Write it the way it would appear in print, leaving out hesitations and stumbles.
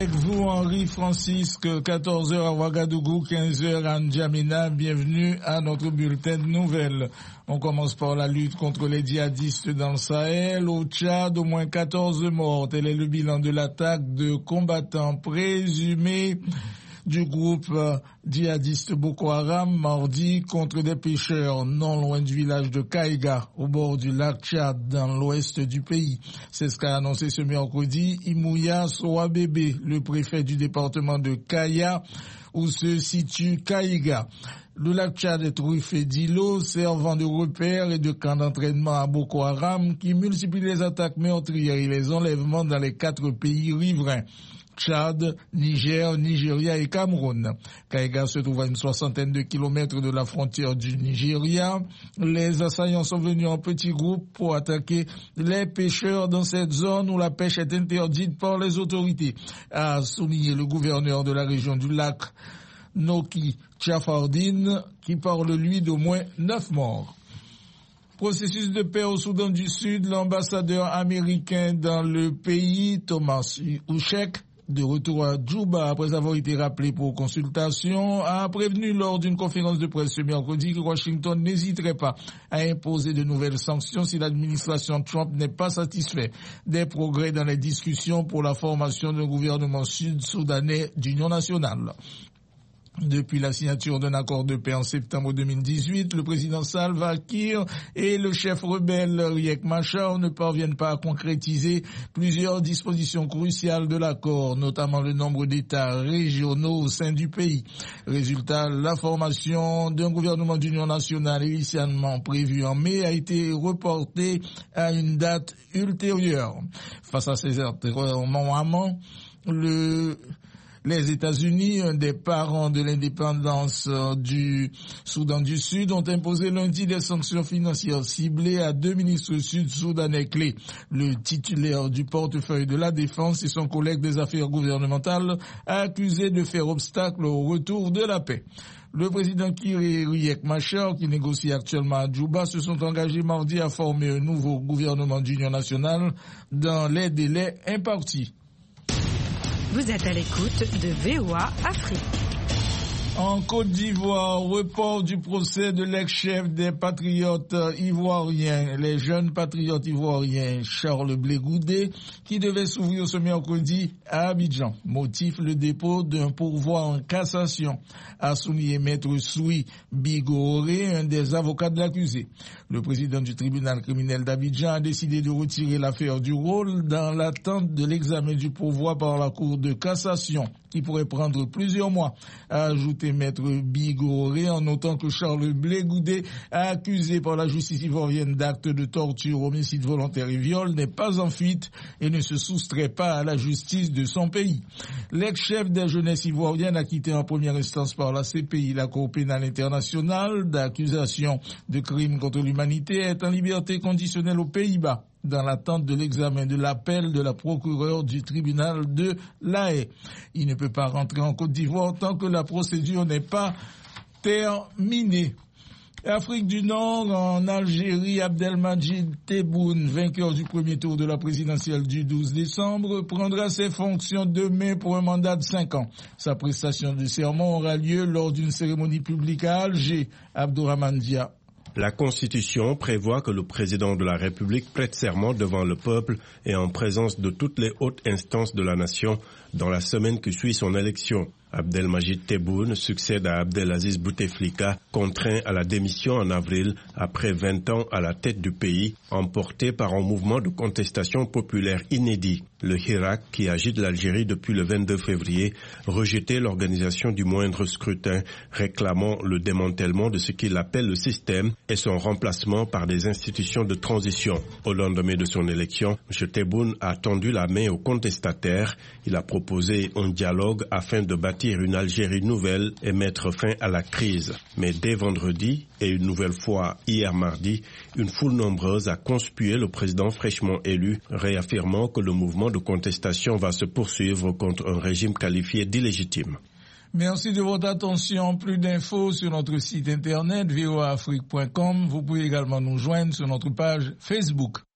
Avec vous, Henri Francisque, 14h à Ouagadougou, 15h à N'Djamena. Bienvenue à notre bulletin de nouvelles. On commence par la lutte contre les djihadistes dans le Sahel. Au Tchad, au moins 14 morts. Tel est le bilan de l'attaque de combattants présumés du groupe djihadiste Boko Haram mardi contre des pêcheurs non loin du village de Kaïga au bord du lac Tchad dans l'ouest du pays. C'est ce qu'a annoncé ce mercredi Imouya Soabebe, le préfet du département de Kaya où se situe Kaïga. Le lac Tchad est truffé d'îlots servant de repères et de camps d'entraînement à Boko Haram qui multiplient les attaques meurtrières et les enlèvements dans les 4 pays riverains. Tchad, Niger, Nigeria et Cameroun. Kaïga se trouve à une 60aine de kilomètres de la frontière du Nigeria. Les assaillants sont venus en petits groupes pour attaquer les pêcheurs dans cette zone où la pêche est interdite par les autorités, a souligné le gouverneur de la région du lac, Noki Tchafardine, qui parle lui d'au moins 9 morts. Processus de paix au Soudan du Sud, l'ambassadeur américain dans le pays, Thomas Ushek, de retour à Djouba après avoir été rappelé pour consultation, a prévenu lors d'une conférence de presse ce mercredi que Washington n'hésiterait pas à imposer de nouvelles sanctions si l'administration Trump n'est pas satisfait des progrès dans les discussions pour la formation d'un gouvernement sud-soudanais d'union nationale. Depuis la signature d'un accord de paix en septembre 2018, le président Salva Kiir et le chef rebelle Riek Machar ne parviennent pas à concrétiser plusieurs dispositions cruciales de l'accord, notamment le nombre d'États régionaux au sein du pays. Résultat, la formation d'un gouvernement d'union nationale initialement prévue en mai a été reportée à une date ultérieure. Face à ces errements, les États-Unis, un des parents de l'indépendance du Soudan du Sud, ont imposé lundi des sanctions financières ciblées à 2 ministres sud-soudanais clés. Le titulaire du portefeuille de la Défense et son collègue des affaires gouvernementales a accusé de faire obstacle au retour de la paix. Le président Kiir et Riek Machar, qui négocient actuellement à Djouba, se sont engagés mardi à former un nouveau gouvernement d'union nationale dans les délais impartis. Vous êtes à l'écoute de VOA Afrique. En Côte d'Ivoire, report du procès de l'ex-chef des patriotes ivoiriens, les jeunes patriotes ivoiriens, Charles Blé Goudé, qui devait s'ouvrir ce mercredi à Abidjan. Motif, le dépôt d'un pourvoi en cassation, a souligné Maître Soui Bigoré, un des avocats de l'accusé. Le président du tribunal criminel d'Abidjan a décidé de retirer l'affaire du rôle dans l'attente de l'examen du pourvoi par la Cour de cassation, qui pourrait prendre plusieurs mois, a ajouté Maître Bigoré, en notant que Charles Blé Goudé, accusé par la justice ivoirienne d'actes de torture, homicide volontaire et viol, n'est pas en fuite et ne se soustrait pas à la justice de son pays. L'ex-chef des jeunesses ivoiriennes a quitté en première instance par la CPI, la Cour pénale internationale, d'accusation de crimes contre l'humanité, est en liberté conditionnelle aux Pays-Bas, dans l'attente de l'examen de l'appel de la procureure du tribunal de La Haye. Il ne peut pas rentrer en Côte d'Ivoire tant que la procédure n'est pas terminée. Afrique du Nord, en Algérie, Abdelmadjid Tebboune, vainqueur du premier tour de la présidentielle du 12 décembre, prendra ses fonctions demain pour un mandat de 5 ans. Sa prestation de serment aura lieu lors d'une cérémonie publique à Alger. Abdourahmane Dia. La Constitution prévoit que le président de la République prête serment devant le peuple et en présence de toutes les hautes instances de la nation dans la semaine qui suit son élection. Abdelmadjid Tebboune succède à Abdelaziz Bouteflika, contraint à la démission en avril après 20 ans à la tête du pays, emporté par un mouvement de contestation populaire inédit. Le Hirak, qui agite l'Algérie depuis le 22 février, rejetait l'organisation du moindre scrutin, réclamant le démantèlement de ce qu'il appelle le système et son remplacement par des institutions de transition. Au lendemain de son élection, M. Tebboune a tendu la main aux contestataires. Il a proposé un dialogue afin de bâtir une Algérie nouvelle et mettre fin à la crise. Mais dès vendredi, et une nouvelle fois hier mardi, une foule nombreuse a conspué le président fraîchement élu, réaffirmant que le mouvement de contestation va se poursuivre contre un régime qualifié d'illégitime. Merci de votre attention. Plus d'infos sur notre site internet voaafrique.com. Vous pouvez également nous joindre sur notre page Facebook.